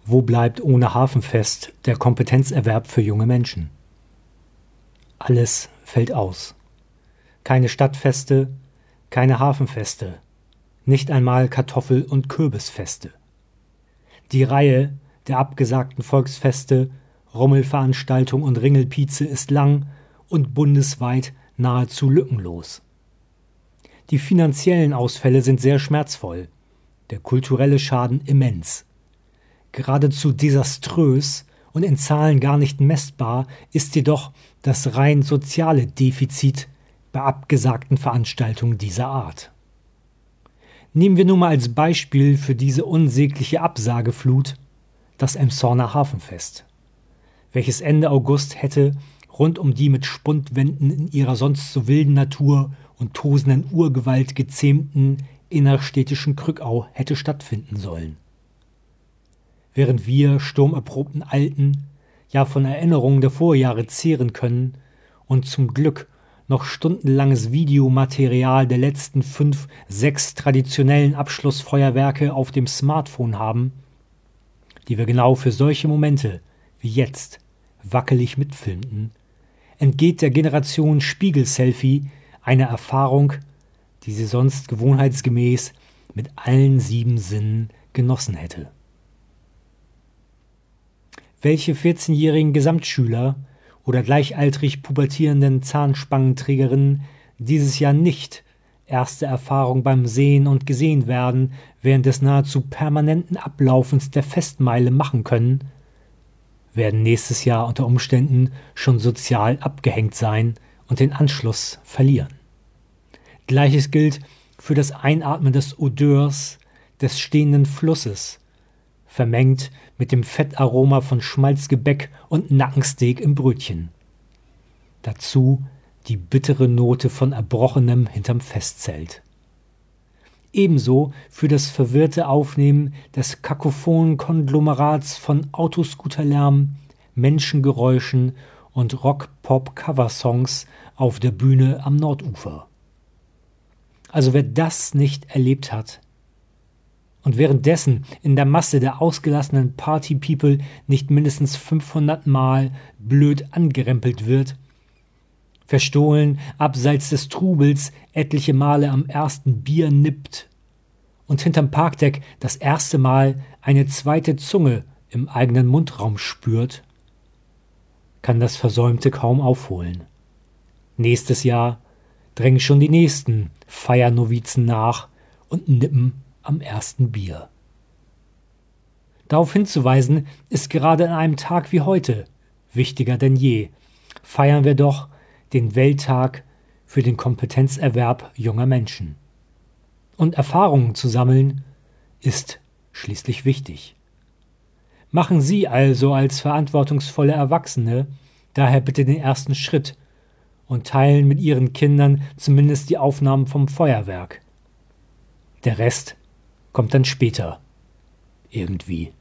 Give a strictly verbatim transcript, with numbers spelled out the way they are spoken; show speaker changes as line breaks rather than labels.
Wo bleibt ohne Hafenfest der Kompetenzerwerb für junge Menschen? Alles fällt aus. Keine Stadtfeste, keine Hafenfeste, nicht einmal Kartoffel- und Kürbisfeste. Die Reihe der abgesagten Volksfeste, Rummelveranstaltung und Ringelpieze ist lang und bundesweit nahezu lückenlos. Die finanziellen Ausfälle sind sehr schmerzvoll, der kulturelle Schaden immens. Geradezu desaströs und in Zahlen gar nicht messbar ist jedoch das rein soziale Defizit bei abgesagten Veranstaltungen dieser Art. Nehmen wir nun mal als Beispiel für diese unsägliche Absageflut das Emshorner Hafenfest, welches Ende August hätte rund um die mit Spundwänden in ihrer sonst so wilden Natur und tosenden Urgewalt gezähmten innerstädtischen Krückau hätte stattfinden sollen. Während wir sturmerprobten Alten ja von Erinnerungen der Vorjahre zehren können und zum Glück noch stundenlanges Videomaterial der letzten fünf, sechs traditionellen Abschlussfeuerwerke auf dem Smartphone haben, die wir genau für solche Momente wie jetzt wackelig mitfilmten, entgeht der Generation Spiegel-Selfie eine Erfahrung, die sie sonst gewohnheitsgemäß mit allen sieben Sinnen genossen hätte. Welche vierzehnjährigen Gesamtschüler oder gleichaltrig pubertierenden Zahnspangenträgerinnen dieses Jahr nicht erste Erfahrung beim Sehen und Gesehen werden, während des nahezu permanenten Ablaufens der Festmeile machen können, werden nächstes Jahr unter Umständen schon sozial abgehängt sein und den Anschluss verlieren. Gleiches gilt für das Einatmen des Odeurs des stehenden Flusses, vermengt mit dem Fettaroma von Schmalzgebäck und Nackensteak im Brötchen. Dazu die bittere Note von Erbrochenem hinterm Festzelt. Ebenso für das verwirrte Aufnehmen des kakophonen Konglomerats von Autoscooterlärm, Menschengeräuschen und Rock-Pop-Coversongs auf der Bühne am Nordufer. Also wer das nicht erlebt hat und währenddessen in der Masse der ausgelassenen Party-People nicht mindestens fünfhundert Mal blöd angerempelt wird, verstohlen abseits des Trubels etliche Male am ersten Bier nippt und hinterm Parkdeck das erste Mal eine zweite Zunge im eigenen Mundraum spürt, kann das Versäumte kaum aufholen. Nächstes Jahr drängen schon die nächsten Feiernovizen nach und nippen am ersten Bier. Darauf hinzuweisen ist gerade an einem Tag wie heute wichtiger denn je. Feiern wir doch den Welttag für den Kompetenzerwerb junger Menschen. Und Erfahrungen zu sammeln ist schließlich wichtig. Machen Sie also als verantwortungsvolle Erwachsene daher bitte den ersten Schritt und teilen mit Ihren Kindern zumindest die Aufnahmen vom Feuerwerk. Der Rest kommt dann später. Irgendwie.